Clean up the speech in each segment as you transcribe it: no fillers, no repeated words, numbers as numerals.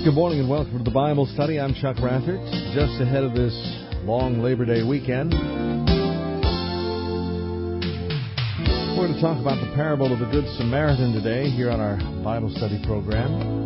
Good morning and welcome to the Bible Study. I'm Chuck Rathert. Just ahead of this long Labor Day weekend, we're going to talk about the parable of the Good Samaritan today here on our Bible Study program.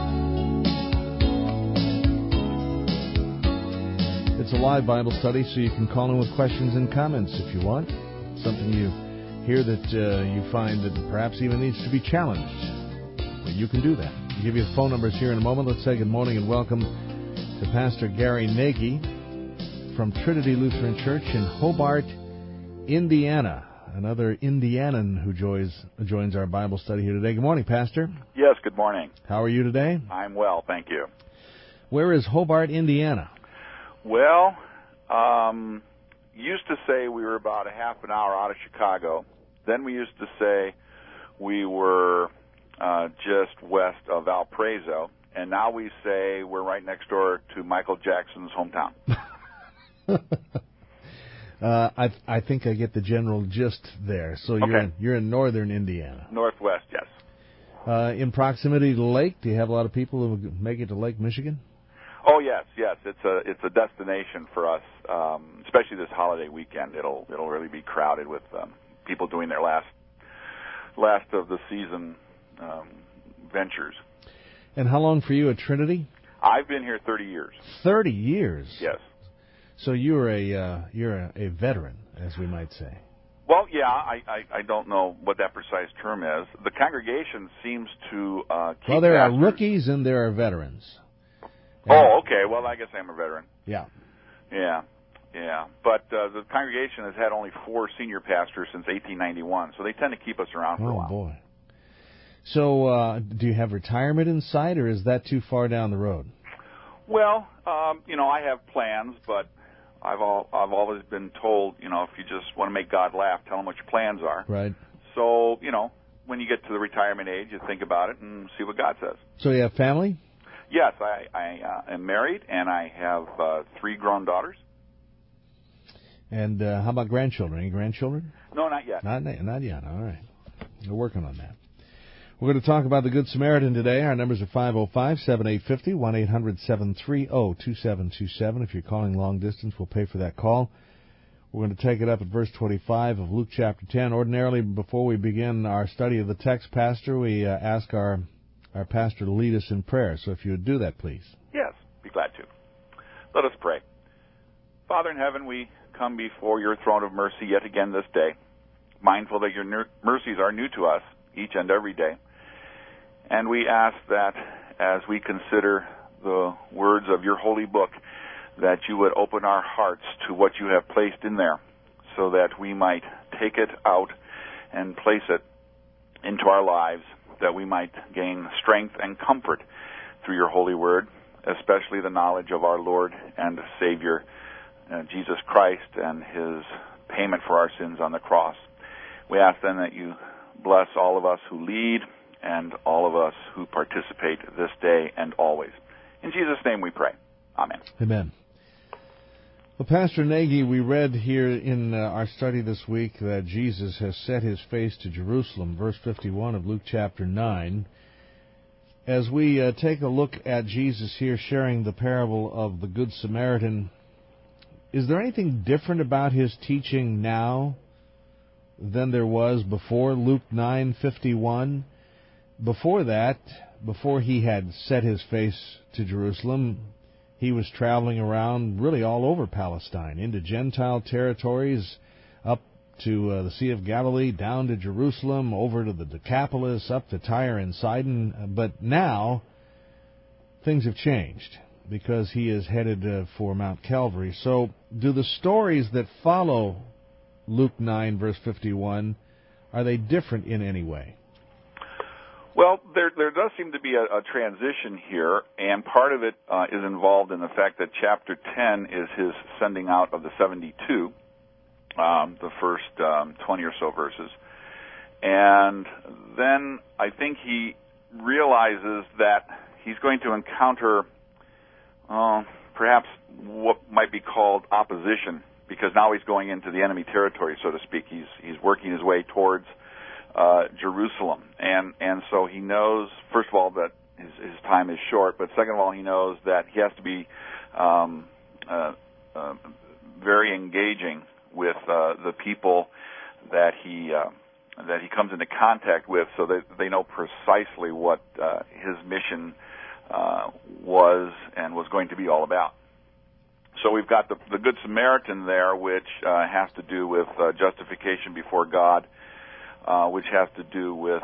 It's a live Bible study, so you can call in with questions and comments if you want. Something you hear that you find that perhaps even needs to be challenged. Well, you can do that. I'll give you the phone numbers here in a moment. Let's say good morning and welcome to Pastor Gary Nagy from Trinity Lutheran Church in Hobart, Indiana. Another Indianan who joins our Bible study here today. Good morning, Pastor. Yes, good morning. How are you today? I'm well, thank you. Where is Hobart, Indiana? Well, used to say we were about a half an hour out of Chicago. Then we used to say we were just west of Valparaiso. And now we say we're right next door to Michael Jackson's hometown. I think I get the general gist there. So you're in northern Indiana. Northwest, yes. In proximity to the lake, do you have a lot of people who make it to Lake Michigan? Oh yes. It's a destination for us, especially this holiday weekend. It'll really be crowded with people doing their last of the season ventures. And how long for you at Trinity? I've been here 30 years. 30 years. Yes. So you're a veteran, as we might say. Well, yeah, I don't know what that precise term is. The congregation seems to keep. Well, there are rookies and there are veterans. Oh, okay. Well, I guess I'm a veteran. Yeah. But the congregation has had only 4 senior pastors since 1891, so they tend to keep us around for a while. Oh, boy. So do you have retirement in sight, or is that too far down the road? Well, I have plans, but I've always been told, if you just want to make God laugh, tell him what your plans are. Right. So, when you get to the retirement age, you think about it and see what God says. So you have family? Yes, I am married, and I have 3 grown daughters. And how about grandchildren? Any grandchildren? No, not yet. Not yet. All right. We're working on that. We're going to talk about the Good Samaritan today. Our numbers are 505-7850, 1-800-730-2727. If you're calling long distance, we'll pay for that call. We're going to take it up at verse 25 of Luke chapter 10. Ordinarily, before we begin our study of the text, Pastor, we ask our pastor to lead us in prayer. So if you would do that, please. Yes, be glad to. Let us pray. Father in heaven, we come before your throne of mercy yet again this day, mindful that your mercies are new to us each and every day. And we ask that as we consider the words of your holy book, that you would open our hearts to what you have placed in there, so that we might take it out and place it into our lives, that we might gain strength and comfort through your holy word, especially the knowledge of our Lord and Savior, Jesus Christ, and his payment for our sins on the cross. We ask then that you bless all of us who lead and all of us who participate this day and always. In Jesus' name we pray. Amen. Amen. Well, Pastor Nagy, we read here in our study this week that Jesus has set his face to Jerusalem, verse 51 of Luke chapter 9. As we take a look at Jesus here sharing the parable of the Good Samaritan, is there anything different about his teaching now than there was before Luke 9:51? Before that, before he had set his face to Jerusalem, he was traveling around really all over Palestine, into Gentile territories, up to the Sea of Galilee, down to Jerusalem, over to the Decapolis, up to Tyre and Sidon. But now, things have changed, because he is headed for Mount Calvary. So, do the stories that follow Luke 9, verse 51, are they different in any way? Well, there does seem to be a transition here, and part of it is involved in the fact that chapter 10 is his sending out of the 72, the first 20 or so verses. And then I think he realizes that he's going to encounter perhaps what might be called opposition, because now he's going into the enemy territory, so to speak. He's working his way towards Jerusalem, and so he knows, first of all, that his time is short. But second of all, he knows that he has to be very engaging with the people that he comes into contact with, so that they know precisely what his mission was going to be all about. So we've got the Good Samaritan there, which has to do with justification before God, which has to do with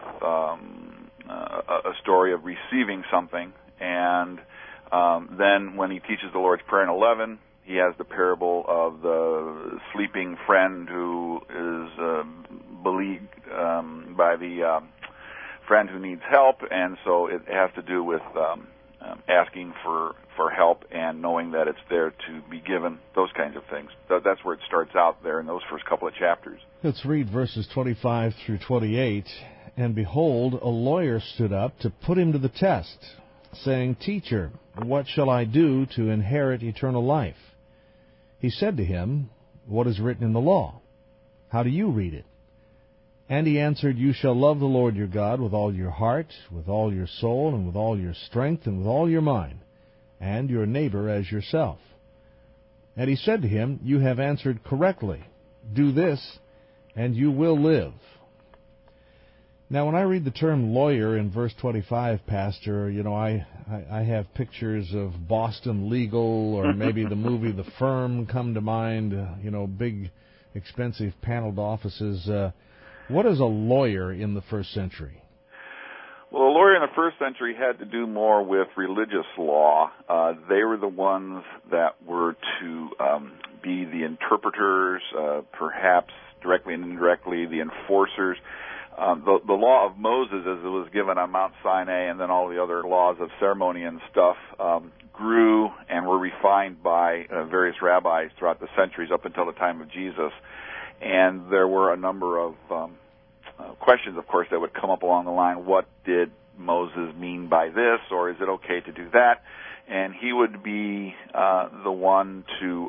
a story of receiving something. And then when he teaches the Lord's Prayer in 11, he has the parable of the sleeping friend who is beleaguered by the friend who needs help, and so it has to do with asking for help and knowing that it's there to be given, those kinds of things. That's where it starts out there in those first couple of chapters. Let's read verses 25 through 28. And behold, a lawyer stood up to put him to the test, saying, Teacher, what shall I do to inherit eternal life? He said to him, What is written in the law? How do you read it? And he answered, You shall love the Lord your God with all your heart, with all your soul, and with all your strength, and with all your mind, and your neighbor as yourself. And he said to him, You have answered correctly. Do this, and you will live. Now, when I read the term lawyer in verse 25, Pastor, I have pictures of Boston Legal or maybe the movie The Firm come to mind, big, expensive paneled offices. What is a lawyer in the first century? Well, a lawyer in the first century had to do more with religious law. They were the ones that were to be the interpreters, perhaps directly and indirectly the enforcers. The law of Moses, as it was given on Mount Sinai, and then all the other laws of ceremony and stuff, grew and were refined by various rabbis throughout the centuries up until the time of Jesus. And there were a number of questions, of course, that would come up along the line. What did Moses mean by this, or is it okay to do that? And he would be the one to...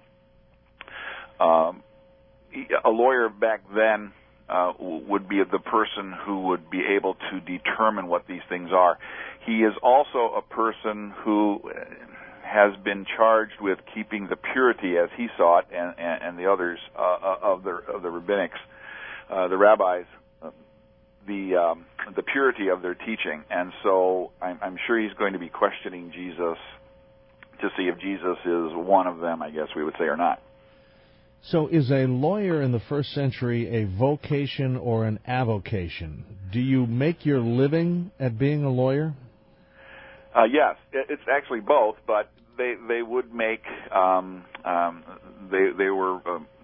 a lawyer back then would be the person who would be able to determine what these things are. He is also a person who has been charged with keeping the purity, as he saw it, and the others of the rabbinics, the rabbis, the purity of their teaching. And so I'm sure he's going to be questioning Jesus to see if Jesus is one of them, I guess we would say, or not. So is a lawyer in the first century a vocation or an avocation? Do you make your living at being a lawyer? Yes, it's actually both, but they would make they were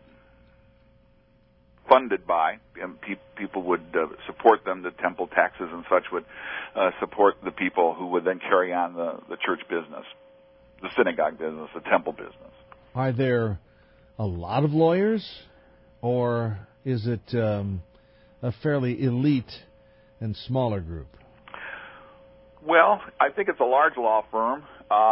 funded by, and people would support them. The temple taxes and such would support the people who would then carry on the church business, the synagogue business, the temple business. Are there a lot of lawyers, or is it a fairly elite and smaller group? Well, I think it's a large law firm.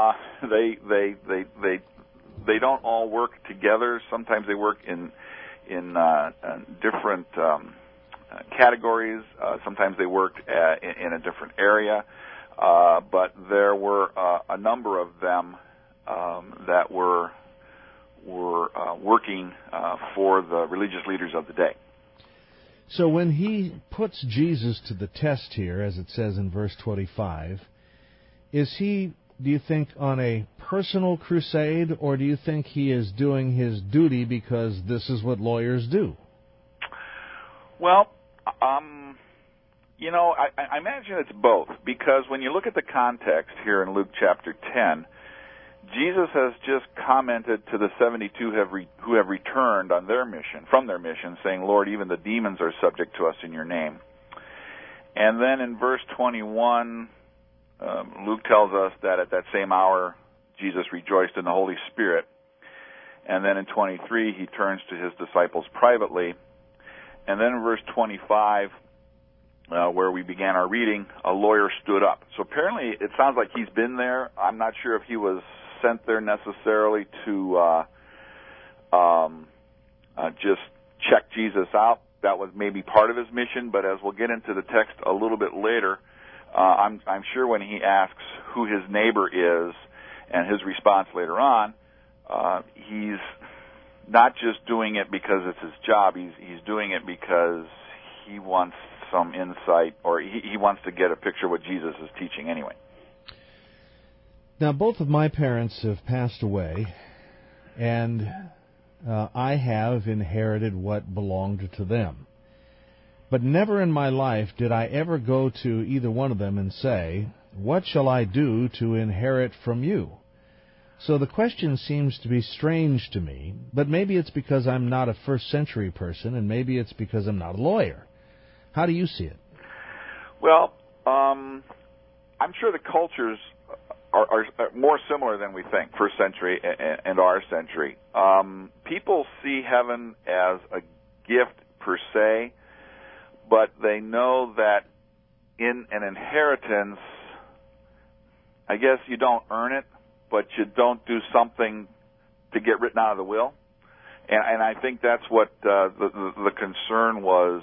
They don't all work together. Sometimes they work in different categories. Sometimes they work in a different area. But there were a number of them that were working for the religious leaders of the day. So when he puts Jesus to the test here, as it says in verse 25, is he, do you think, on a personal crusade, or do you think he is doing his duty because this is what lawyers do? Well, I imagine it's both, because when you look at the context here in Luke chapter 10, Jesus has just commented to the 72 who have returned on from their mission, saying, Lord, even the demons are subject to us in your name. And then in verse 21, Luke tells us that at that same hour, Jesus rejoiced in the Holy Spirit. And then in 23, he turns to his disciples privately. And then in verse 25, where we began our reading, a lawyer stood up. So apparently it sounds like he's been there. I'm not sure if he was sent there necessarily to just check Jesus out. That was maybe part of his mission, but as we'll get into the text a little bit later, I'm sure when he asks who his neighbor is and his response later on, he's not just doing it because it's his job. He's doing it because he wants some insight, or he wants to get a picture of what Jesus is teaching anyway. Now, both of my parents have passed away, and I have inherited what belonged to them. But never in my life did I ever go to either one of them and say, "What shall I do to inherit from you?" So the question seems to be strange to me, but maybe it's because I'm not a first-century person, and maybe it's because I'm not a lawyer. How do you see it? Well, I'm sure the cultures are more similar than we think, first century and our century. People see heaven as a gift per se, but they know that in an inheritance, I guess you don't earn it, but you don't do something to get written out of the will. And I think that's what the concern was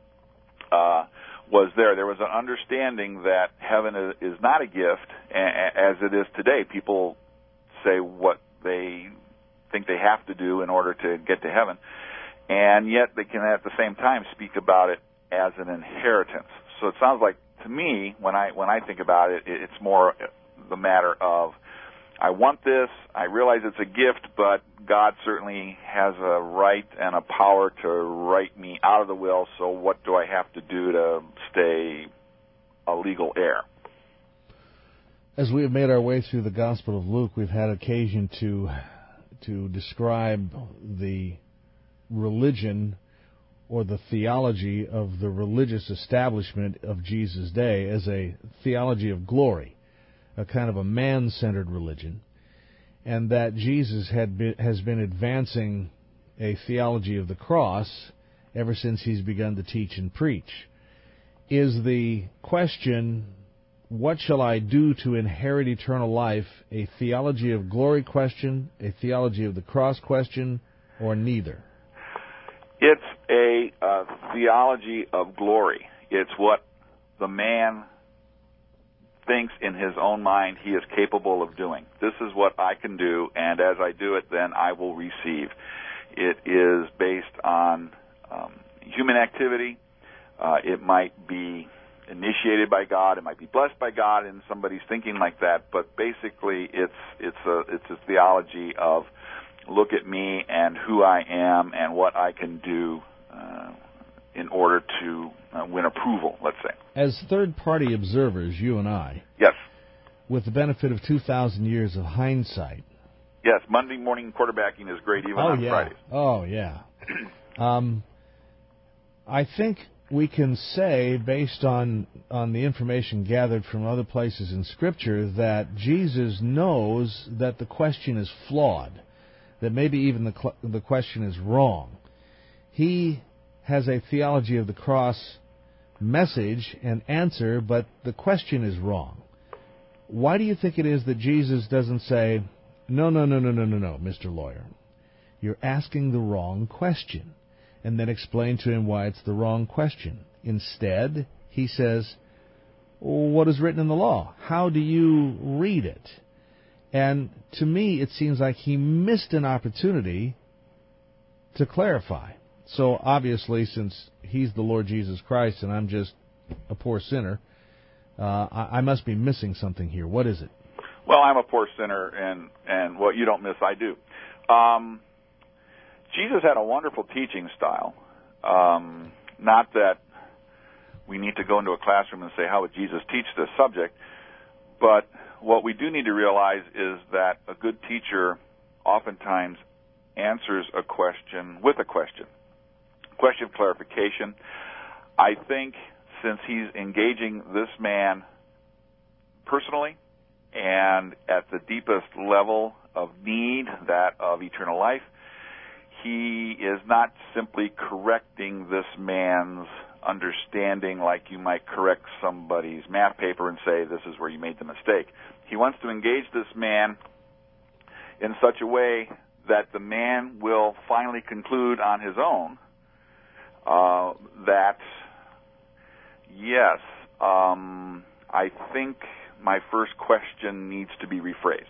there. There was an understanding that heaven is not a gift, as it is today. People say what they think they have to do in order to get to heaven, and yet they can at the same time speak about it as an inheritance. So it sounds like, to me, when I think about it, it's more the matter of, I want this, I realize it's a gift, but God certainly has a right and a power to write me out of the will, so what do I have to do to stay a legal heir? As we have made our way through the Gospel of Luke, we've had occasion to describe the religion or the theology of the religious establishment of Jesus' day as a theology of glory, a kind of a man-centered religion, and that Jesus has been advancing a theology of the cross ever since he's begun to teach and preach. Is the question, what shall I do to inherit eternal life, a theology of glory question, a theology of the cross question, or neither? It's a theology of glory. It's what the man thinks in his own mind he is capable of doing. This is what I can do, and as I do it, then I will receive. It is based on human activity. It might be initiated by God. It might be blessed by God in somebody's thinking like that. But basically, it's a theology of, look at me and who I am and what I can do in order to win approval, let's say. As third-party observers, you and I, yes, with the benefit of 2,000 years of hindsight. Yes, Monday morning quarterbacking is great even on Fridays. Oh, yeah. I think we can say, based on the information gathered from other places in Scripture, that Jesus knows that the question is flawed, that maybe even the question is wrong. He has a theology of the cross message and answer, but the question is wrong. Why do you think it is that Jesus doesn't say, no, Mr. Lawyer, you're asking the wrong question, and then explain to him why it's the wrong question? Instead, he says, what is written in the law? How do you read it? And to me, it seems like he missed an opportunity to clarify. So obviously, since he's the Lord Jesus Christ and I'm just a poor sinner, I must be missing something here. What is it? Well, I'm a poor sinner, and what you don't miss, I do. Jesus had a wonderful teaching style. Not that we need to go into a classroom and say, how would Jesus teach this subject? But what we do need to realize is that a good teacher oftentimes answers a question with a question of clarification. I think since he's engaging this man personally and at the deepest level of need, that of eternal life, he is not simply correcting this man's understanding like you might correct somebody's math paper and say, this is where you made the mistake. He wants to engage this man in such a way that the man will finally conclude on his own that, yes, I think my first question needs to be rephrased.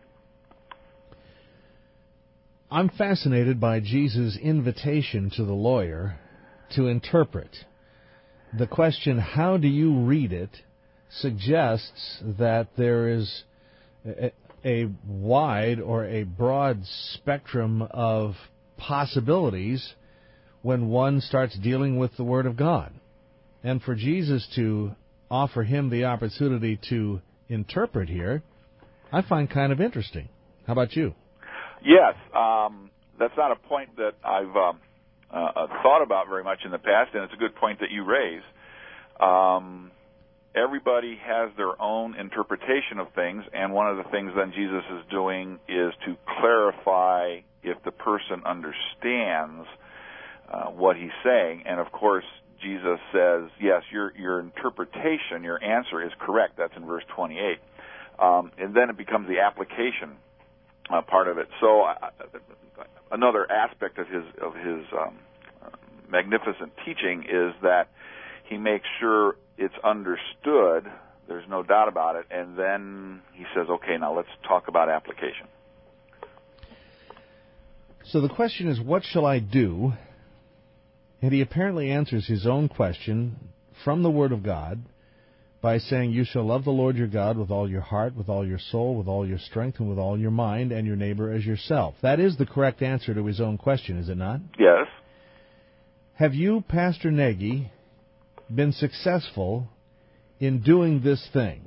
I'm fascinated by Jesus' invitation to the lawyer to interpret. The question, how do you read it, suggests that there is a wide or a broad spectrum of possibilities when one starts dealing with the Word of God. And for Jesus to offer him the opportunity to interpret here, I find kind of interesting. How about you? Yes, that's not a point that I've thought about very much in the past, and it's a good point that you raise. Everybody has their own interpretation of things, and one of the things then Jesus is doing is to clarify if the person understands what he's saying. And of course, Jesus says, yes, your interpretation, your answer is correct. That's in verse 28. And then it becomes the application part of it. So another aspect of his magnificent teaching is that he makes sure it's understood. There's no doubt about it. And then he says, okay, now let's talk about application. So the question is, what shall I do? And he apparently answers his own question from the Word of God by saying, you shall love the Lord your God with all your heart, with all your soul, with all your strength, and with all your mind, and your neighbor as yourself. That is the correct answer to his own question, is it not? Yes. Have you, Pastor Nagy, been successful in doing this thing?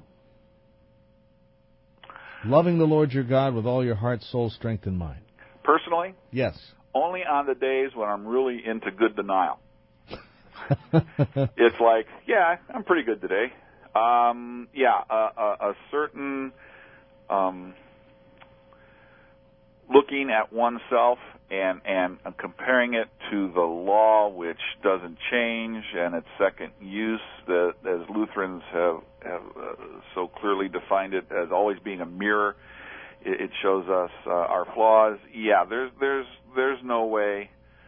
Loving the Lord your God with all your heart, soul, strength, and mind. Personally? Yes. Only on the days when I'm really into good denial. It's like, yeah, I'm pretty good today. A certain looking at oneself and comparing it to the law, which doesn't change, and its second use, that as Lutherans have so clearly defined it as always being a mirror. It shows us our flaws. Yeah, there's no way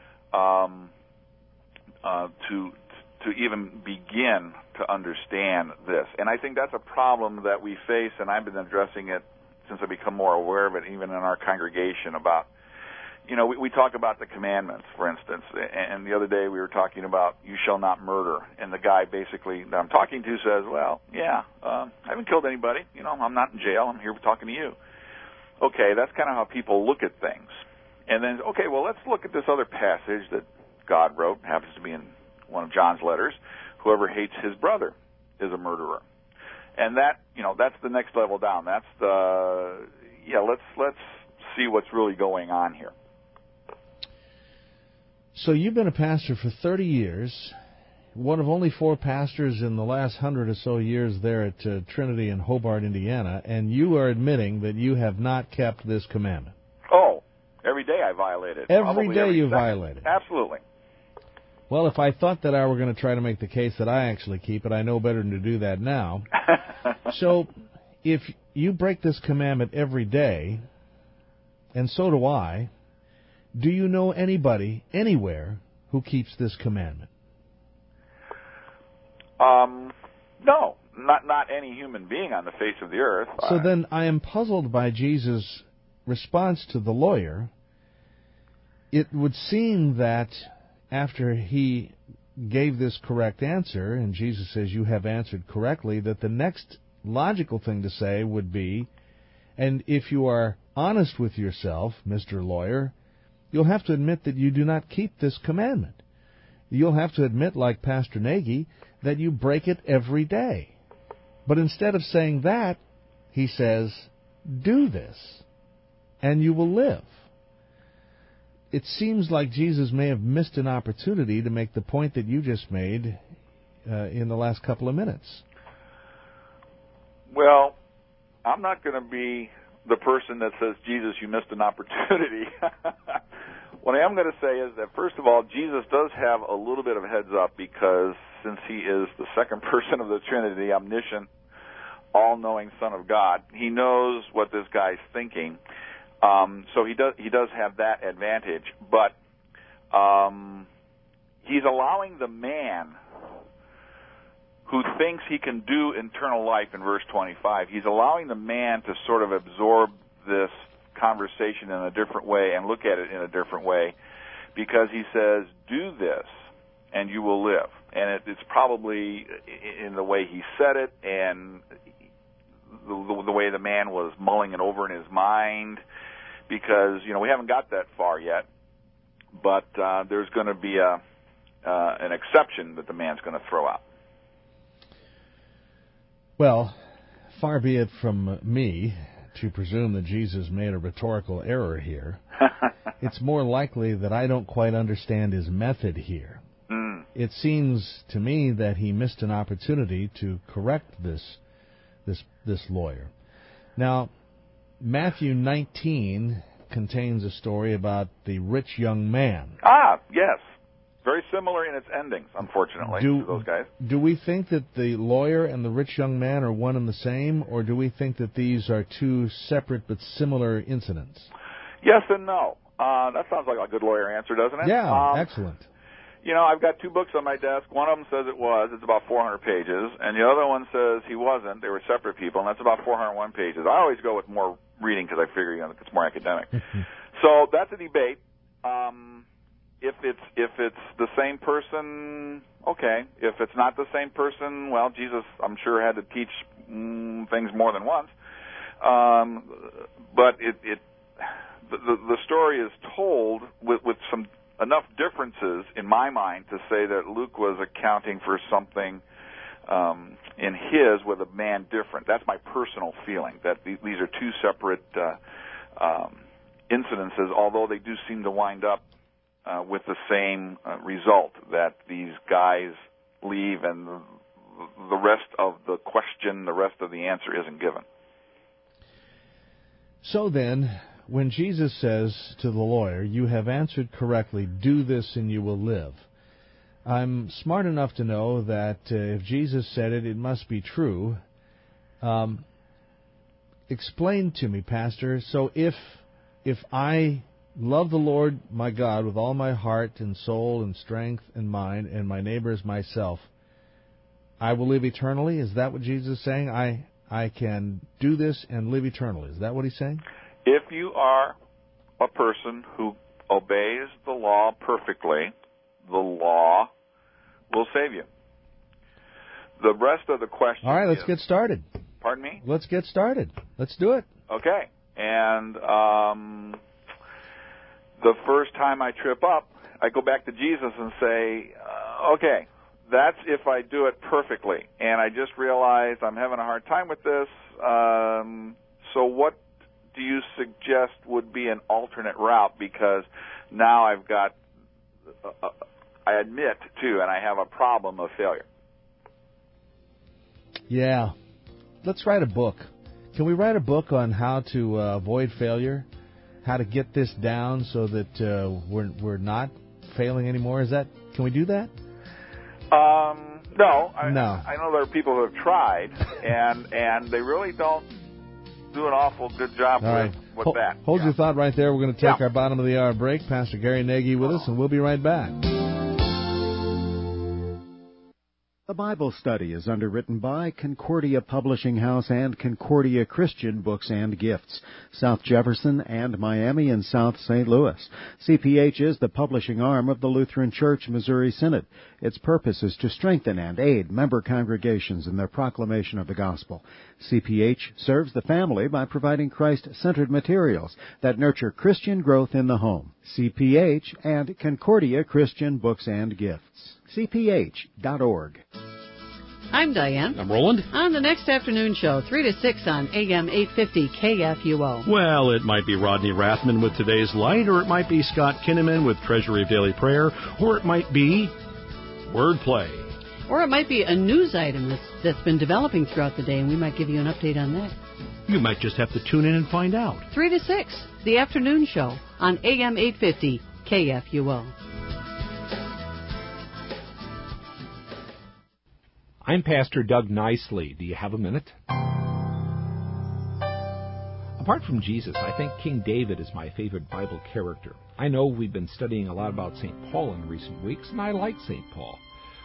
to even begin to understand this. And I think that's a problem that we face, and I've been addressing it since I've become more aware of it, even in our congregation, about, we talk about the commandments, for instance, and the other day we were talking about you shall not murder, and the guy basically that I'm talking to says, well, yeah, I haven't killed anybody, I'm not in jail, I'm here talking to you. Okay, that's kind of how people look at things. And then, okay, well, let's look at this other passage that God wrote, happens to be in one of John's letters. Whoever hates his brother is a murderer. And that, that's the next level down. That's let's see what's really going on here. So you've been a pastor for 30 years, one of only 4 pastors in the last 100 or so years there at Trinity in Hobart, Indiana, and you are admitting that you have not kept this commandment. Oh, every day I violate it. Every day you violate it. Absolutely. Well, if I thought that I were going to try to make the case that I actually keep it, I know better than to do that now. So if you break this commandment every day, and so do I, do you know anybody, anywhere, who keeps this commandment? No, not any human being on the face of the earth. So then I am puzzled by Jesus' response to the lawyer. It would seem that after he gave this correct answer, and Jesus says, you have answered correctly, that the next logical thing to say would be, and if you are honest with yourself, Mr. Lawyer, you'll have to admit that you do not keep this commandment. You'll have to admit, like Pastor Nagy, that you break it every day. But instead of saying that, he says, do this, and you will live. It seems like Jesus may have missed an opportunity to make the point that you just made in the last couple of minutes. Well, I'm not going to be the person that says, Jesus, you missed an opportunity. What I am going to say is that, first of all, Jesus does have a little bit of a heads up, because since he is the second person of the Trinity, omniscient, all-knowing Son of God, he knows what this guy's thinking. So he does have that advantage, but he's allowing the man who thinks he can do eternal life in verse 25. He's allowing the man to sort of absorb this conversation in a different way and look at it in a different way, because he says, do this and you will live. And it's probably in the way he said it and the way the man was mulling it over in his mind, because, we haven't got that far yet, but there's going to be an exception that the man's going to throw out. Well, far be it from me to presume that Jesus made a rhetorical error here. It's more likely that I don't quite understand his method here. It seems to me that he missed an opportunity to correct this lawyer. Now, Matthew 19 contains a story about the rich young man. Ah, yes. Very similar in its endings, unfortunately, to those guys. Do we think that the lawyer and the rich young man are one and the same, or do we think that these are two separate but similar incidents? Yes and no. That sounds like a good lawyer answer, doesn't it? Yeah, excellent. I've got two books on my desk. One of them says it was. It's about 400 pages. And the other one says he wasn't. They were separate people, and that's about 401 pages. I always go with more reading because I figure it's more academic. So that's a debate. If it's the same person, okay. If it's not the same person, well, Jesus, I'm sure, had to teach things more than once. But the story is told with some enough differences in my mind to say that Luke was accounting for something in his with a man different. That's my personal feeling, that these are two separate incidences, although they do seem to wind up with the same result, that these guys leave and the rest of the question, the rest of the answer isn't given. So then, when Jesus says to the lawyer, you have answered correctly, do this and you will live, I'm smart enough to know that if Jesus said it, it must be true. Explain to me, Pastor, so if I love the Lord my God with all my heart and soul and strength and mind, and my neighbor as myself, I will live eternally? Is that what Jesus is saying? I can do this and live eternally. Is that what he's saying? If you are a person who obeys the law perfectly, the law will save you. The rest of the question All right, let's get started. Pardon me? Let's get started. Let's do it. Okay. And the first time I trip up, I go back to Jesus and say, okay, that's if I do it perfectly. And I just realized I'm having a hard time with this. So what do you suggest would be an alternate route? Because now I've got, I admit, too, and I have a problem of failure. Yeah. Let's write a book. Can we write a book on how to avoid failure? How to get this down so that we're not failing anymore? Can we do that? No. No. I know there are people who have tried, and they really don't do an awful good job with that. Hold your thought right there. We're going to take our bottom of the hour break. Pastor Gary Nagy with us, and we'll be right back. The Bible Study is underwritten by Concordia Publishing House and Concordia Christian Books and Gifts, South Jefferson and Miami and South St. Louis. CPH is the publishing arm of the Lutheran Church Missouri Synod. Its purpose is to strengthen and aid member congregations in their proclamation of the gospel. CPH serves the family by providing Christ-centered materials that nurture Christian growth in the home. CPH and Concordia Christian Books and Gifts. CPH.org. I'm Diane. I'm Roland. On the next afternoon show, 3 to 6 on AM 850 KFUO. Well, it might be Rodney Rathman with Today's Light, or it might be Scott Kinnaman with Treasury of Daily Prayer, or it might be Wordplay. Or it might be a news item that's been developing throughout the day, and we might give you an update on that. You might just have to tune in and find out. 3 to 6, the afternoon show on AM 850 KFUO. I'm Pastor Doug Nicely. Do you have a minute? Apart from Jesus, I think King David is my favorite Bible character. I know we've been studying a lot about St. Paul in recent weeks, and I like St. Paul.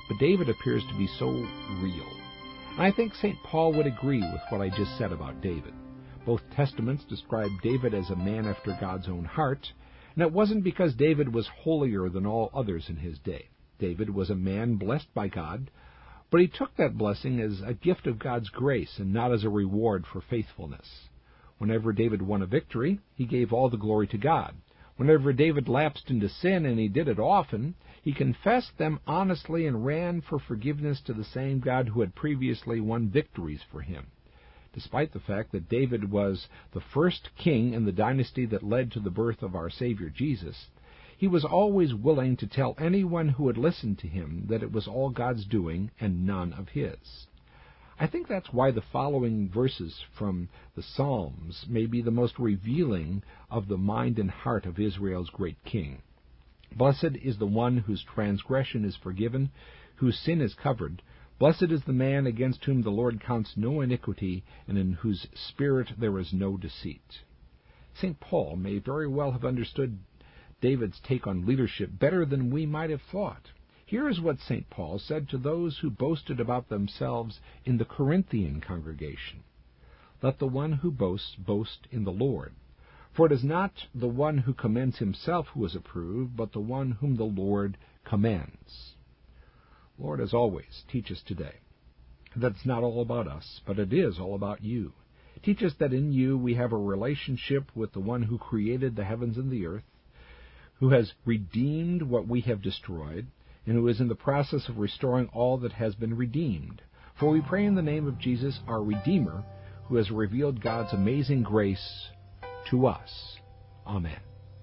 but David appears to be so real. And I think St. Paul would agree with what I just said about David. Both Testaments describe David as a man after God's own heart, and it wasn't because David was holier than all others in his day. David was a man blessed by God, but he took that blessing as a gift of God's grace and not as a reward for faithfulness. Whenever David won a victory, he gave all the glory to God. Whenever David lapsed into sin, and he did it often, he confessed them honestly and ran for forgiveness to the same God who had previously won victories for him. Despite the fact that David was the first king in the dynasty that led to the birth of our Savior Jesus, he was always willing to tell anyone who would listen to him that it was all God's doing and none of his. I think that's why the following verses from the Psalms may be the most revealing of the mind and heart of Israel's great king. Blessed is the one whose transgression is forgiven, whose sin is covered. Blessed is the man against whom the Lord counts no iniquity, and in whose spirit there is no deceit. St. Paul may very well have understood David's take on leadership better than we might have thought. Here is what St. Paul said to those who boasted about themselves in the Corinthian congregation. Let the one who boasts boast in the Lord. For it is not the one who commends himself who is approved, but the one whom the Lord commends. Lord, as always, teach us today that it's not all about us, but it is all about you. Teach us that in you we have a relationship with the one who created the heavens and the earth, who has redeemed what we have destroyed, and who is in the process of restoring all that has been redeemed. For we pray in the name of Jesus, our Redeemer, who has revealed God's amazing grace to us. Amen.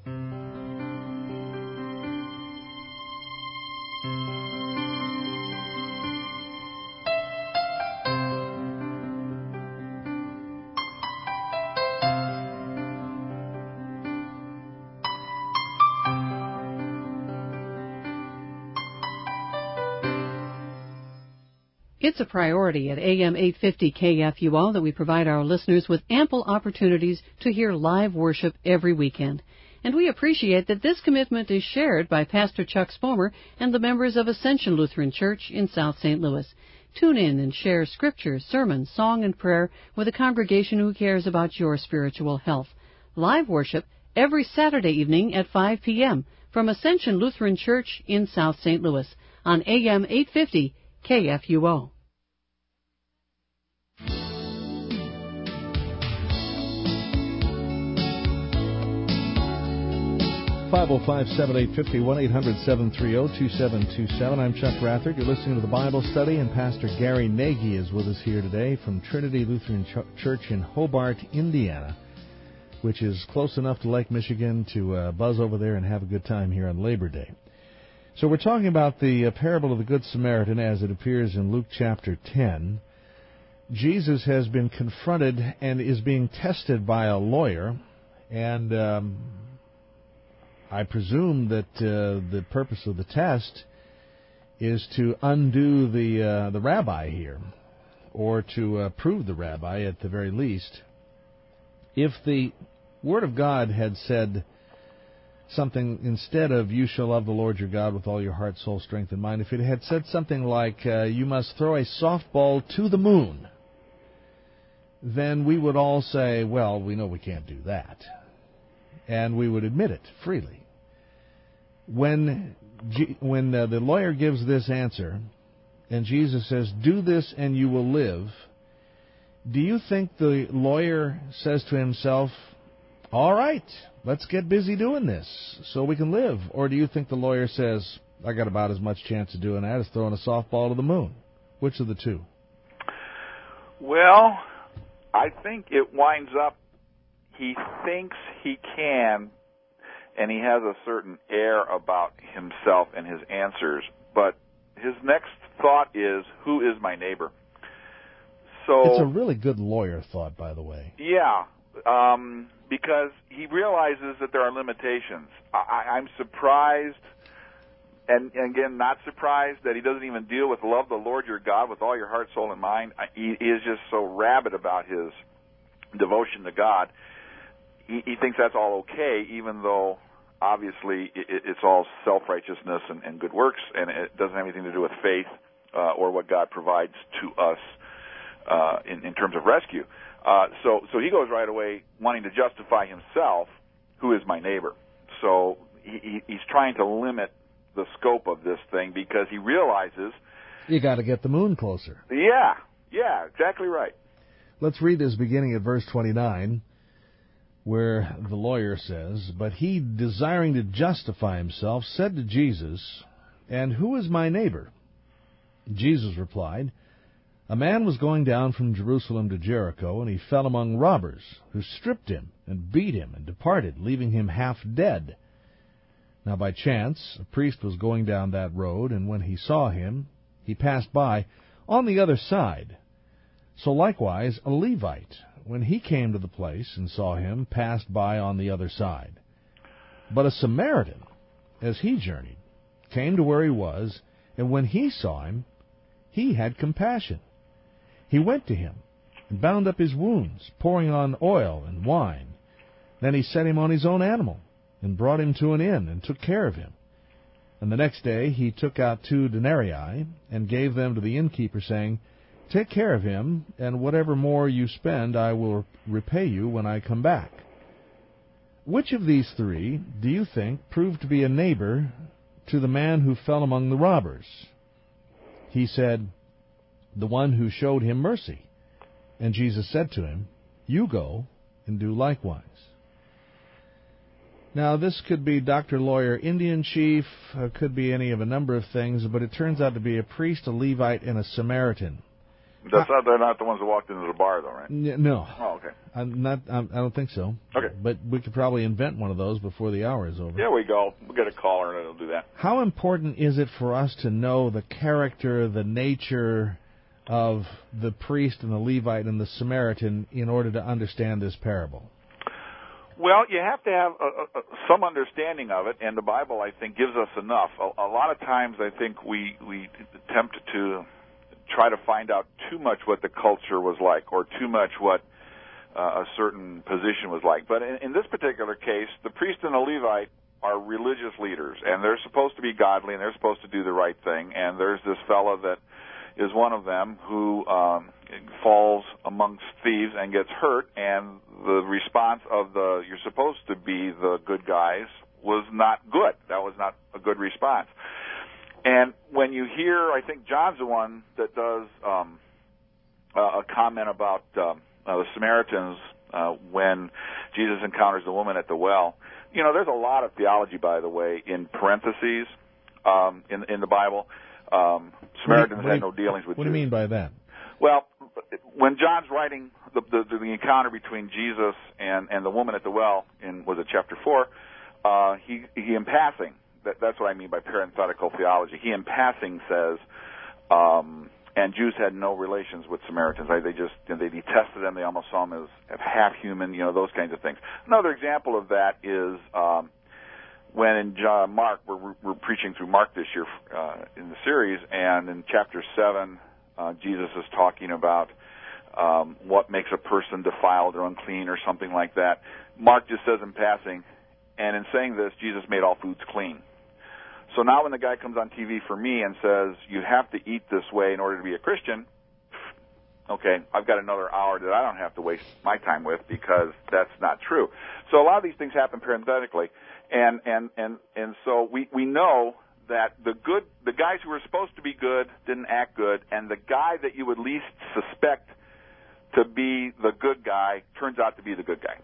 'It's a priority at AM 850 KFUO that we provide our listeners with ample opportunities to hear live worship every weekend. And we appreciate that this commitment is shared by Pastor Chuck Spomer and the members of Ascension Lutheran Church in South St. Louis. Tune in and share scripture, sermon, song, and prayer with a congregation who cares about your spiritual health. Live worship every Saturday evening at 5 p.m. from Ascension Lutheran Church in South St. Louis on AM 850 KFUO. (505-7850) 1-800-730-2727. I'm Chuck Rathard. You're listening to the Bible Study, and Pastor Gary Nagy is with us here today from Trinity Lutheran Church in Hobart, Indiana, which is close enough to Lake Michigan to buzz over there and have a good time here on Labor Day. So we're talking about the parable of the Good Samaritan as it appears in Luke chapter 10. Jesus has been confronted and is being tested by a lawyer, and I presume that the purpose of the test is to undo the rabbi here, or to prove the rabbi at the very least. If the Word of God had said something instead of "you shall love the Lord your God with all your heart, soul, strength, and mind," if it had said something like "you must throw a softball to the moon," then we would all say, well, we know we can't do that. And we would admit it freely. When the lawyer gives this answer, and Jesus says, "Do this and you will live," do you think the lawyer says to himself, "All right, let's get busy doing this so we can live"? Or do you think the lawyer says, "I got about as much chance of doing that as throwing a softball to the moon"? Which of the two? Well, I think it winds up he thinks he can, and he has a certain air about himself and his answers, but his next thought is, who is my neighbor? So it's a really good lawyer thought, by the way. Yeah, because he realizes that there are limitations. I'm surprised, and again, not surprised that he doesn't even deal with love the Lord your God with all your heart, soul, and mind. He is just so rabid about his devotion to God. He thinks that's all okay, even though obviously it's all self-righteousness and good works, and it doesn't have anything to do with faith or what God provides to us in terms of rescue. So he goes right away wanting to justify himself, who is my neighbor. So he's trying to limit the scope of this thing because he realizes you got to get the moon closer. Yeah, exactly right. Let's read this beginning at verse 29, where the lawyer says, "But he, desiring to justify himself, said to Jesus, 'And who is my neighbor?' Jesus replied, 'A man was going down from Jerusalem to Jericho, and he fell among robbers, who stripped him and beat him and departed, leaving him half dead. Now by chance a priest was going down that road, and when he saw him, he passed by on the other side. So likewise a Levite, when he came to the place and saw him, passed by on the other side. But a Samaritan, as he journeyed, came to where he was, and when he saw him, he had compassion. He went to him and bound up his wounds, pouring on oil and wine. Then he set him on his own animal and brought him to an inn and took care of him. And the next day he took out 2 denarii and gave them to the innkeeper, saying, Take care of him, and whatever more you spend I will repay you when I come back. Which of these 3 do you think proved to be a neighbor to the man who fell among the robbers?' He said, 'The one who showed him mercy.' And Jesus said to him, 'You go and do likewise.'" Now, this could be Dr. Lawyer, Indian chief, could be any of a number of things, but it turns out to be a priest, a Levite, and a Samaritan. They're not the ones that walked into the bar, though, right? No. Oh, okay. I don't think so. Okay. But we could probably invent one of those before the hour is over. There we go. We'll get a caller and it'll do that. How important is it for us to know the character, the nature of the priest and the Levite and the Samaritan in order to understand this parable? Well, you have to have some understanding of it, and the Bible, I think, gives us enough. A lot of times, I think we attempt to try to find out too much what the culture was like, or too much what a certain position was like. But in this particular case, the priest and the Levite are religious leaders, and they're supposed to be godly, and they're supposed to do the right thing. And there's this fellow that is one of them who falls amongst thieves and gets hurt, and the response of the "you're supposed to be the good guys" was not good. That was not a good response. And when you hear, I think John's the one that does a comment about the Samaritans when Jesus encounters the woman at the well. You know, there's a lot of theology, by the way, in parentheses in the Bible. Samaritans had no dealings with Jews. What do you mean by that? Well, when John's writing the encounter between Jesus and the woman at the well in, was it chapter 4, he in passing, that's what I mean by parenthetical theology, he in passing says, and Jews had no relations with Samaritans. They detested them. They almost saw them as half human, those kinds of things. Another example of that is when in Mark, we're preaching through Mark this year in the series, and in chapter 7, Jesus is talking about what makes a person defiled or unclean or something like that. Mark just says in passing, and in saying this, Jesus made all foods clean. So now when the guy comes on TV for me and says, you have to eat this way in order to be a Christian, okay, I've got another hour that I don't have to waste my time with, because that's not true. So a lot of these things happen parenthetically, and so we know that the guys who were supposed to be good didn't act good, and the guy that you would least suspect to be the good guy turns out to be the good guy.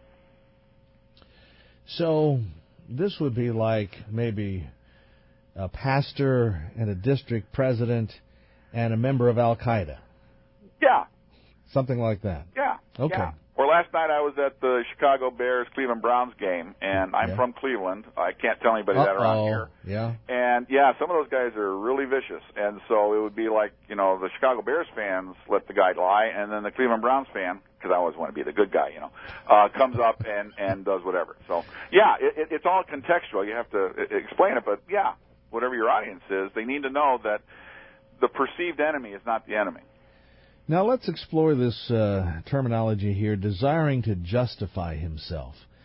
So this would be like maybe a pastor and a district president and a member of Al-Qaeda. Yeah. Something like that. Yeah. Okay. Yeah. Or last night I was at the Chicago Bears-Cleveland Browns game, and I'm from Cleveland. I can't tell anybody that around here. Yeah. And, some of those guys are really vicious. And so it would be like, the Chicago Bears fans let the guy lie, and then the Cleveland Browns fan, because I always want to be the good guy, comes up and does whatever. So, it's all contextual. You have to explain it, but, whatever your audience is, they need to know that the perceived enemy is not the enemy. Now let's explore this terminology here, desiring to justify himself.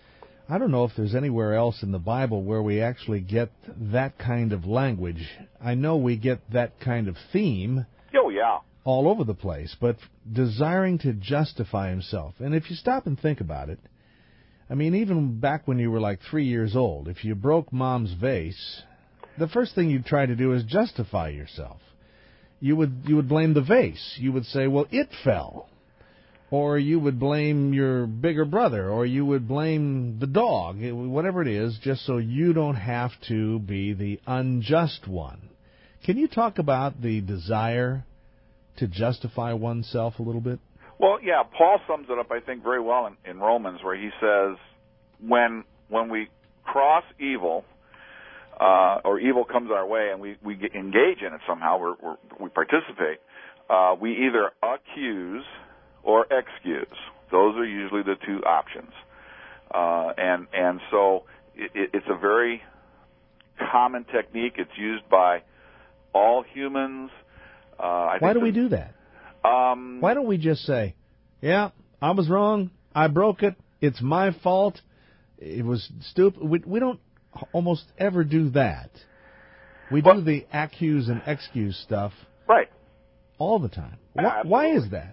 I don't know if there's anywhere else in the Bible where we actually get that kind of language. I know we get that kind of theme. Oh, yeah. All over the place, but desiring to justify himself. And if you stop and think about it, I mean, even back when you were like 3 years old, if you broke Mom's vase, the first thing you'd try to do is justify yourself. You would blame the vase. You would say, well, it fell. Or you would blame your bigger brother, or you would blame the dog, whatever it is, just so you don't have to be the unjust one. Can you talk about the desire to justify oneself a little bit? Well, yeah, Paul sums it up, I think, very well in Romans, where he says, when we cross evil, or evil comes our way, and we engage in it somehow, we participate, we either accuse or excuse. Those are usually the two options. And so it's a very common technique. It's used by all humans. Why do we do that? Why don't we just say, yeah, I was wrong, I broke it, it's my fault, it was stupid? We don't almost ever do that. We do the accuse and excuse stuff right all the time. Why is that?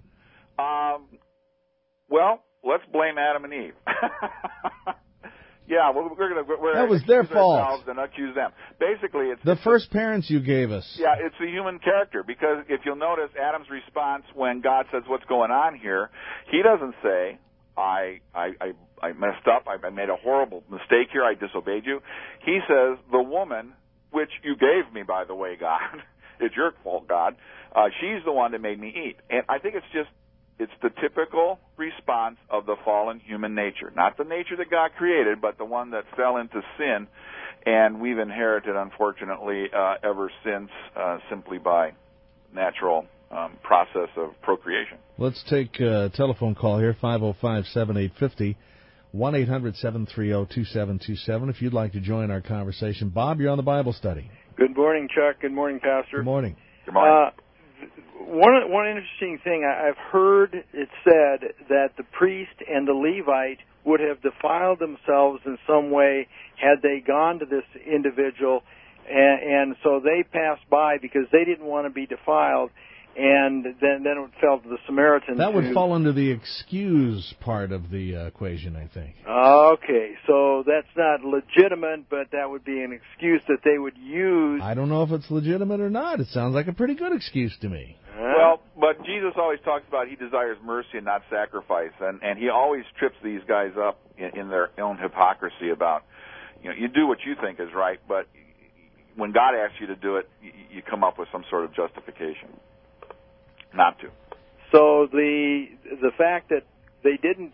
Well, let's blame Adam and Eve. Yeah, we're that was their fault. And accuse them. Basically, it's the first parents you gave us. Yeah, it's the human character, because if you'll notice Adam's response when God says, "What's going on here?" he doesn't say, "I messed up. I made a horrible mistake here. I disobeyed you." He says, "The woman, which you gave me, by the way, God, it's your fault, God. She's the one that made me eat." And I think it's the typical response of the fallen human nature. Not the nature that God created, but the one that fell into sin, and we've inherited, unfortunately, ever since, simply by natural process of procreation. Let's take a telephone call here, 505-7850, 1-800-730-2727, if you'd like to join our conversation. Bob, you're on the Bible study. Good morning, Chuck. Good morning, Pastor. Good morning. Good morning. One interesting thing, I've heard it said that the priest and the Levite would have defiled themselves in some way had they gone to this individual, and so they passed by because they didn't want to be defiled, and then it fell to the Samaritans. That would fall into the excuse part of the equation, I think. Okay, so that's not legitimate, but that would be an excuse that they would use. I don't know if it's legitimate or not. It sounds like a pretty good excuse to me. Well, but Jesus always talks about he desires mercy and not sacrifice, and he always trips these guys up in their own hypocrisy about, you do what you think is right, but when God asks you to do it, you come up with some sort of justification not to. So the fact that they didn't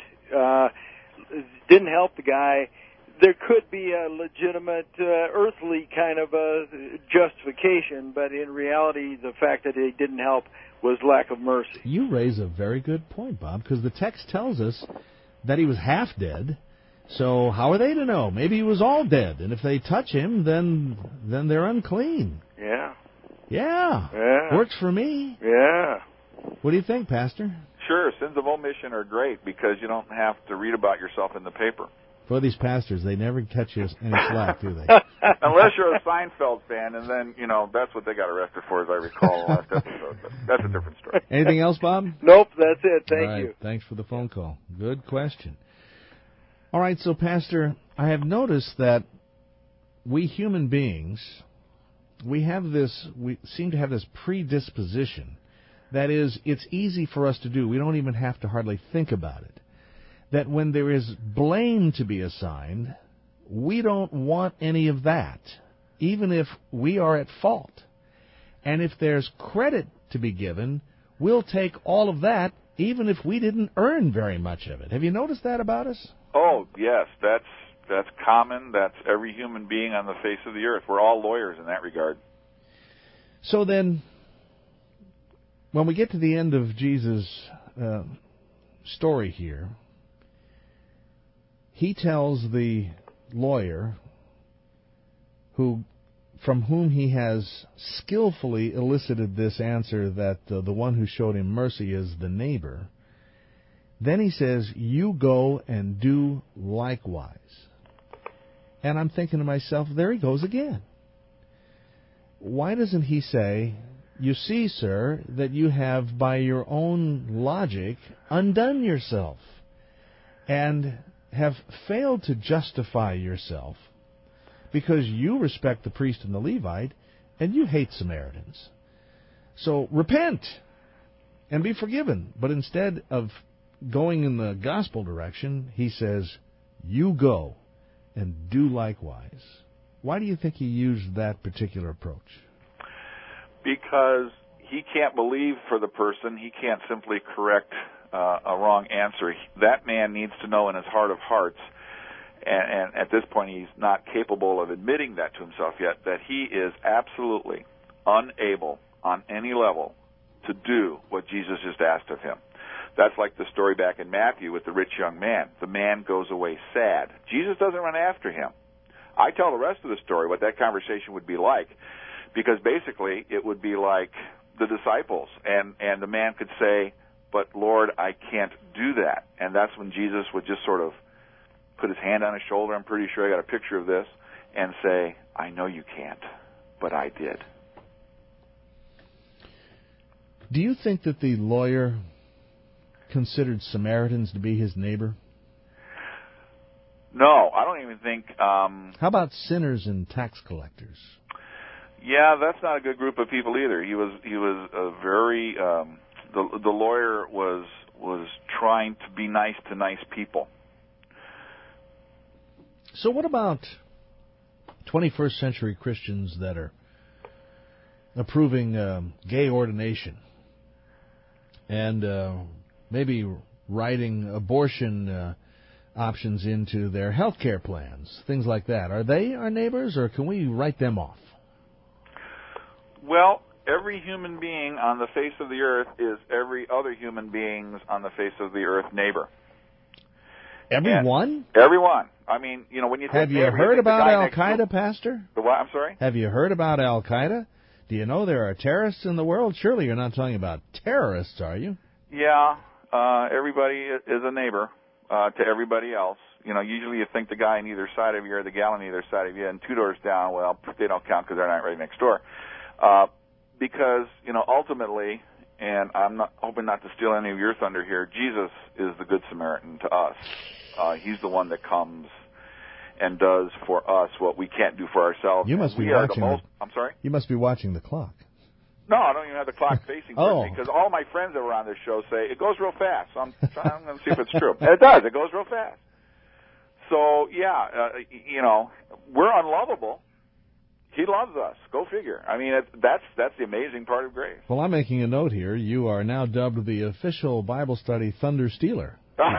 help the guy, there could be a legitimate earthly kind of a justification, but in reality, the fact that they didn't help was lack of mercy. You raise a very good point, Bob, because the text tells us that he was half dead. So how are they to know? Maybe he was all dead, and if they touch him, then they're unclean. Yeah. Yeah. Works for me. Yeah. What do you think, Pastor? Sure. Sins of omission are great because you don't have to read about yourself in the paper. For these pastors, they never catch you any slack, do they? Unless you're a Seinfeld fan, and then, that's what they got arrested for, as I recall, last episode. But that's a different story. Anything else, Bob? Nope, that's it. Thank you. Thanks for the phone call. Good question. All right, so, Pastor, I have noticed that we human beings, we seem to have this predisposition. That is, it's easy for us to do. We don't even have to hardly think about it. That when there is blame to be assigned, we don't want any of that, even if we are at fault. And if there's credit to be given, we'll take all of that, even if we didn't earn very much of it. Have you noticed that about us? Oh, yes. That's common. That's every human being on the face of the earth. We're all lawyers in that regard. So then, when we get to the end of Jesus' story here, he tells the lawyer, from whom he has skillfully elicited this answer that the one who showed him mercy is the neighbor. Then he says, "You go and do likewise." And I'm thinking to myself, there he goes again. Why doesn't he say, you see, sir, that you have, by your own logic, undone yourself and have failed to justify yourself because you respect the priest and the Levite and you hate Samaritans. So repent and be forgiven. But instead of going in the gospel direction, he says, you go and do likewise. Why do you think he used that particular approach? Because he can't believe for the person. He can't simply correct a wrong answer. That man needs to know in his heart of hearts, and at this point he's not capable of admitting that to himself yet, that he is absolutely unable on any level to do what Jesus just asked of him. That's like the story back in Matthew with the rich young man. The man goes away sad. Jesus doesn't run after him. I tell the rest of the story what that conversation would be like, because basically it would be like the disciples, and the man could say, but Lord, I can't do that. And that's when Jesus would just sort of put his hand on his shoulder, I'm pretty sure I got a picture of this, and say, I know you can't, but I did. Do you think that the lawyer considered Samaritans to be his neighbor? No, I don't even think... How about sinners and tax collectors? Yeah, that's not a good group of people either. He was a very... The lawyer was trying to be nice to nice people. So what about 21st century Christians that are approving gay ordination and maybe writing abortion options into their health care plans, things like that? Are they our neighbors, or can we write them off? Well, every human being on the face of the earth is every other human being's on the face of the earth neighbor. Everyone? Everyone. I mean, you know, when you think... Have you heard about Al-Qaeda, Pastor? The what? I'm sorry? Have you heard about Al-Qaeda? Do you know there are terrorists in the world? Surely you're not talking about terrorists, are you? Yeah. Everybody is a neighbor to everybody else. You know, usually you think the guy on either side of you or the gal on either side of you, and two doors down, well, they don't count because they're not right next door. Because, you know, ultimately, and I'm not hoping not to steal any of your thunder here, Jesus is the Good Samaritan to us. He's the one that comes and does for us what we can't do for ourselves. You must be watching. I'm sorry? You must be watching the clock. No, I don't even have the clock facing me, because all my friends that were on this show say it goes real fast. So I'm going to see if it's true. And it does. It goes real fast. So, yeah, you know, we're unlovable. He loves us. Go figure. I mean, that's the amazing part of grace. Well, I'm making a note here. You are now dubbed the official Bible study Thunder Stealer.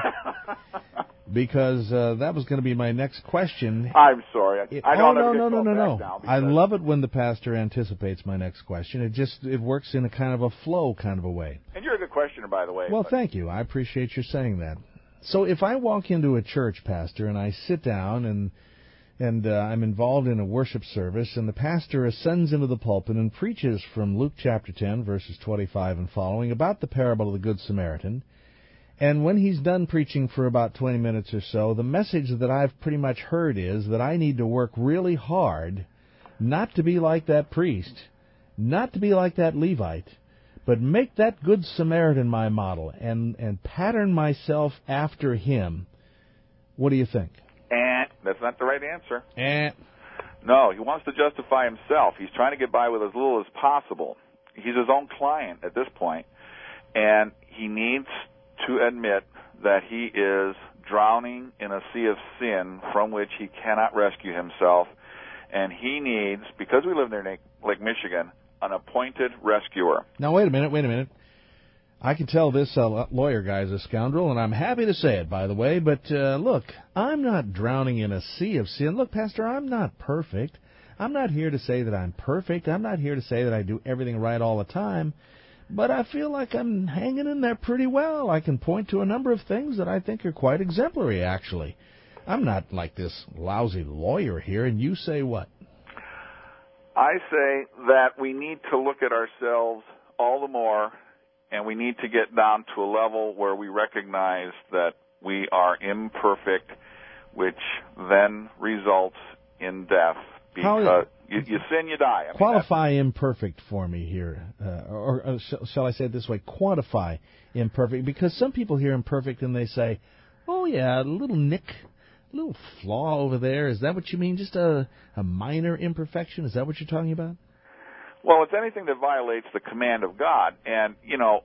Because that was going to be my next question. I'm sorry. No. I love it when the pastor anticipates my next question. It works in a kind of a flow kind of a way. And you're a good questioner, by the way. Well, thank you. I appreciate your saying that. So if I walk into a church, Pastor, and I sit down and I'm involved in a worship service, and the pastor ascends into the pulpit and preaches from Luke chapter 10, verses 25 and following, about the parable of the Good Samaritan, and when he's done preaching for about 20 minutes or so, the message that I've pretty much heard is that I need to work really hard not to be like that priest, not to be like that Levite, but make that Good Samaritan my model and pattern myself after him. What do you think? That's not the right answer. No, he wants to justify himself. He's trying to get by with as little as possible. He's his own client at this point, and he needs to admit that he is drowning in a sea of sin from which he cannot rescue himself, and he needs, because we live near Lake Michigan, an appointed rescuer. Now, wait a minute. I can tell this lawyer guy's a scoundrel, and I'm happy to say it, by the way, but look, I'm not drowning in a sea of sin. Look, Pastor, I'm not perfect. I'm not here to say that I'm perfect. I'm not here to say that I do everything right all the time, but I feel like I'm hanging in there pretty well. I can point to a number of things that I think are quite exemplary, actually. I'm not like this lousy lawyer here, and you say what? I say that we need to look at ourselves all the more, and we need to get down to a level where we recognize that we are imperfect, which then results in death. Because you sin, you die. Qualify imperfect for me here, or shall I say it this way? Quantify imperfect, because some people hear imperfect and they say, "Oh yeah, a little nick, a little flaw over there." Is that what you mean? Just a minor imperfection? Is that what you're talking about? Well, it's anything that violates the command of God, and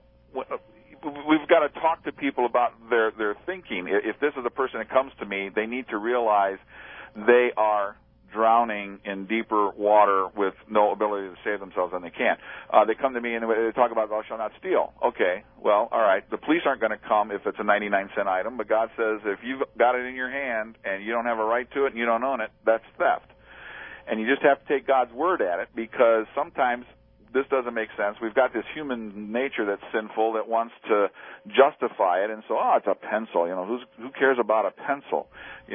we've got to talk to people about their thinking. If this is a person that comes to me, they need to realize they are drowning in deeper water with no ability to save themselves, and they can't. They come to me and they talk about, "Thou shalt not steal." Okay, well, all right. The police aren't going to come if it's a 99-cent item, but God says if you've got it in your hand and you don't have a right to it and you don't own it, that's theft. And you just have to take God's word at it, because sometimes this doesn't make sense. We've got this human nature that's sinful that wants to justify it, and so, it's a pencil. Who cares about a pencil?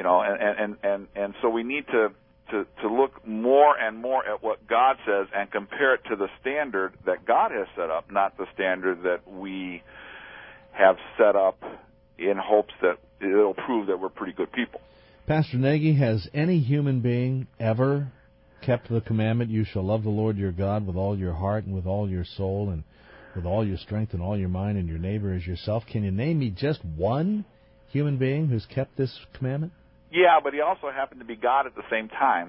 And so we need to look more and more at what God says and compare it to the standard that God has set up, not the standard that we have set up in hopes that it'll prove that we're pretty good people. Pastor Nagy, has any human being ever kept the commandment, "You shall love the Lord your God with all your heart and with all your soul and with all your strength and all your mind, and your neighbor as yourself"? Can you name me just one human being who's kept this commandment? Yeah, but he also happened to be God at the same time.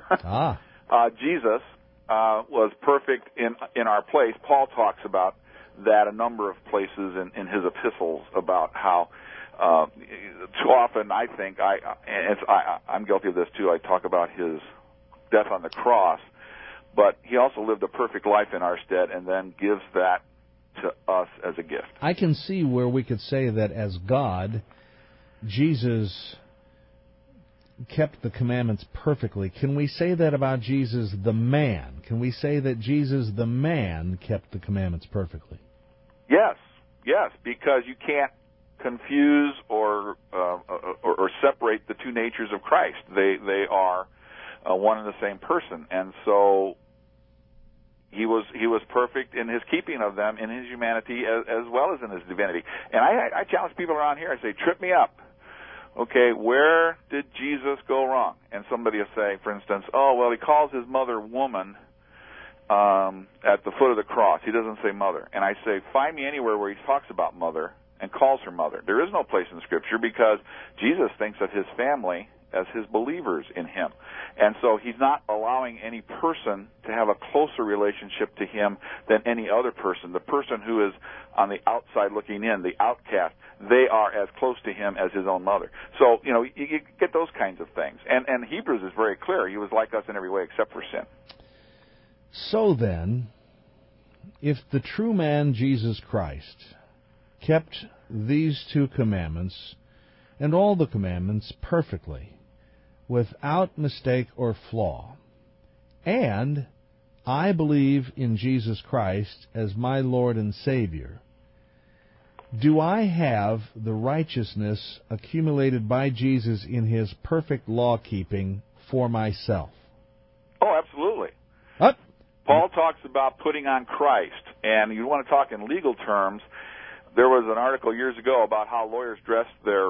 Jesus was perfect in our place. Paul talks about that a number of places in his epistles, about how too often I think I'm guilty of this too. I talk about his death on the cross, but he also lived a perfect life in our stead and then gives that to us as a gift. I can see where we could say that as God, Jesus kept the commandments perfectly. Can we say that about Jesus the man? Can we say that Jesus the man kept the commandments perfectly? Yes, because you can't confuse or separate the two natures of Christ. They are one and the same person, and so he was perfect in his keeping of them, in his humanity as well as in his divinity. And I challenge people around here. I say, trip me up. Okay, where did Jesus go wrong? And somebody will say, for instance, he calls his mother woman at the foot of the cross. He doesn't say mother. And I say, find me anywhere where he talks about mother and calls her mother. There is no place in Scripture, because Jesus thinks of his family as his believers in him. And so he's not allowing any person to have a closer relationship to him than any other person. The person who is on the outside looking in, the outcast, they are as close to him as his own mother. So, you get those kinds of things. And Hebrews is very clear. He was like us in every way except for sin. So then, if the true man, Jesus Christ, kept these two commandments and all the commandments perfectly, without mistake or flaw, and I believe in Jesus Christ as my Lord and Savior, do I have the righteousness accumulated by Jesus in his perfect law-keeping for myself? Oh, absolutely. What? Paul talks about putting on Christ, and you want to talk in legal terms. There was an article years ago about how lawyers dress their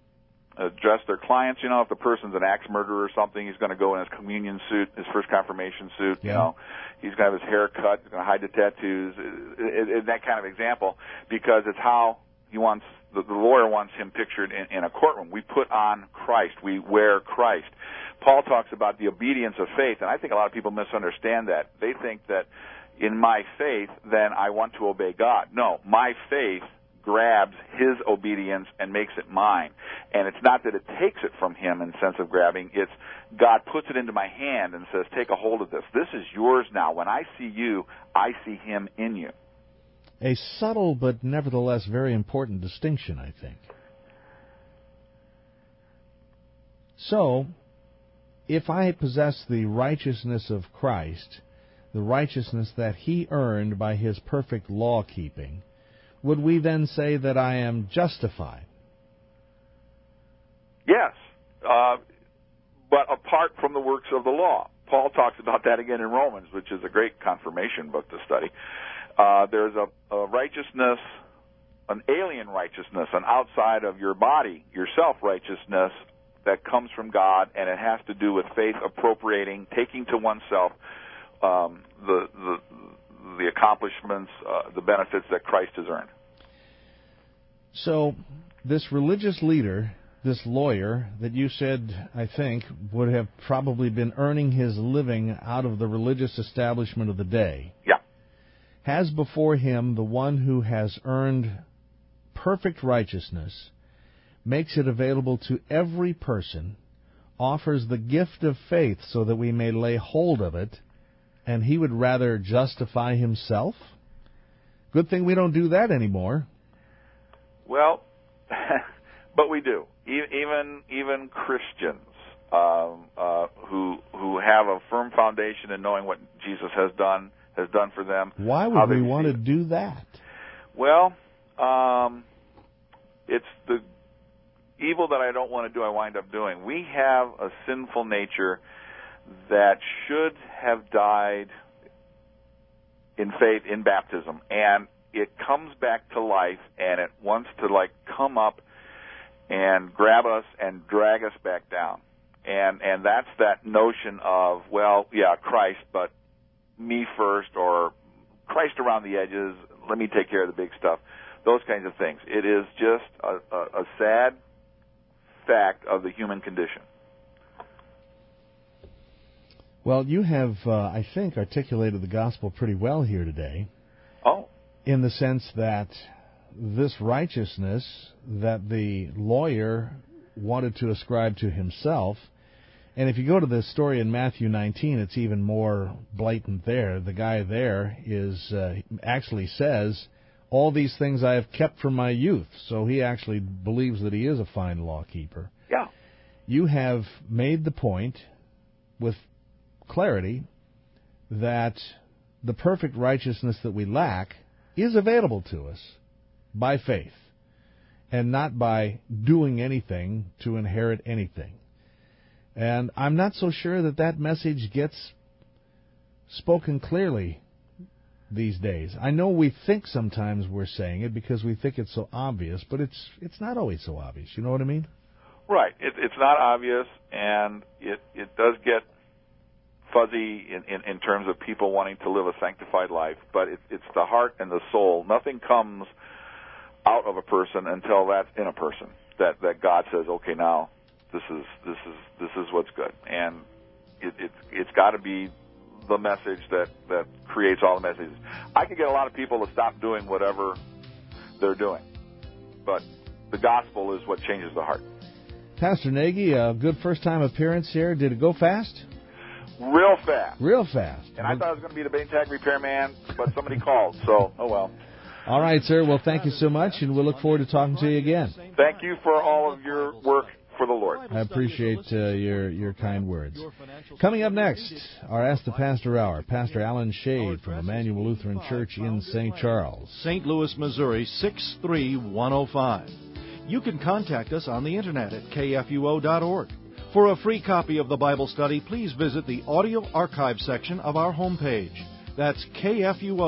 clients. If the person's an axe murderer or something, he's going to go in his communion suit, his first confirmation suit. Yeah. He's going to have his hair cut. He's going to hide the tattoos. That kind of example, because it's how he wants the lawyer wants him pictured in a courtroom. We put on Christ. We wear Christ. Paul talks about the obedience of faith, and I think a lot of people misunderstand that. They think that in my faith, then I want to obey God. No, my faith grabs his obedience and makes it mine. And it's not that it takes it from him in the sense of grabbing. It's God puts it into my hand and says, take a hold of this. This is yours now. When I see you, I see him in you. A subtle but nevertheless very important distinction, I think. So, if I possess the righteousness of Christ, the righteousness that he earned by his perfect law-keeping, would we then say that I am justified? Yes, but apart from the works of the law. Paul talks about that again in Romans, which is a great confirmation book to study. There's a righteousness, an alien righteousness, an outside of your body, your self-righteousness that comes from God, and it has to do with faith appropriating, taking to oneself the accomplishments, the benefits that Christ has earned. So this religious leader, this lawyer that you said, I think, would have probably been earning his living out of the religious establishment of the day, Yeah. has before him the one who has earned perfect righteousness, makes it available to every person, offers the gift of faith so that we may lay hold of it, and he would rather justify himself? Good thing we don't do that anymore. Well, but we do. Even Christians who have a firm foundation in knowing what Jesus has done for them. Why would we want to do that? Well, it's the evil that I don't want to do, I wind up doing. We have a sinful nature that should have died in faith in baptism, and it comes back to life, and it wants to come up and grab us and drag us back down. And that's that notion of, well, yeah, Christ, but me first, or Christ around the edges, let me take care of the big stuff. Those kinds of things. It is just a sad fact of the human condition. Well, you have, I think, articulated the gospel pretty well here today. Oh. In the sense that this righteousness that the lawyer wanted to ascribe to himself, and if you go to the story in Matthew 19, it's even more blatant there. The guy there is actually says, all these things I have kept from my youth. So he actually believes that he is a fine lawkeeper. Yeah. You have made the point with clarity that the perfect righteousness that we lack is available to us by faith and not by doing anything to inherit anything. And I'm not so sure that that message gets spoken clearly these days. I know we think sometimes we're saying it because we think it's so obvious, but it's not always so obvious. You know what I mean? Right. It's not obvious, and it does get fuzzy in terms of people wanting to live a sanctified life, but it's the heart and the soul. Nothing comes out of a person until that's in a person. That God says, okay, now this is what's good, and it's got to be the message that creates all the messages. I could get a lot of people to stop doing whatever they're doing, but the gospel is what changes the heart. Pastor Nagy, a good first-time appearance here. Did it go fast? Real fast. Real fast. And I thought I was going to be the Bane Tag repairman, but somebody called, so oh well. All right, sir. Well, thank you so much, and we'll look forward to talking to you again. Thank you for all of your work for the Lord. I appreciate your kind words. Coming up next, our Ask the Pastor Hour. Pastor Alan Shade from Emmanuel Lutheran Church in St. Charles. St. Louis, Missouri, 63105. You can contact us on the internet at kfuo.org. For a free copy of the Bible study, please visit the audio archive section of our homepage. That's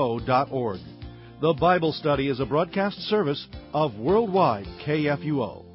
kfuo.org. The Bible study is a broadcast service of Worldwide KFUO.